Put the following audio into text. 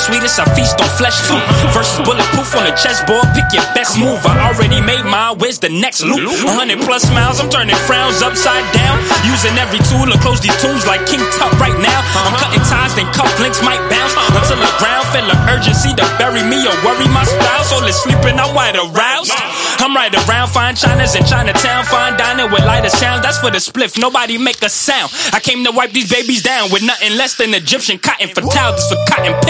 sweetest, I feast on flesh too. Versus bulletproof on the chessboard, pick your best move. I already made mine, where's the next loop? 100 plus miles, I'm turning frowns upside down. Using every tool to close these tombs like King Tut right now. I'm cutting ties, then cufflinks might bounce until the ground feel an urgency to bury me or worry my spouse. All is sleeping, I'm wide aroused. I'm right around, fine Chinas in Chinatown, fine dining with lighter sound. That's for the spliff, nobody make a sound. I came to wipe these babies down with nothing less than Egyptian cotton for towels, for cotton.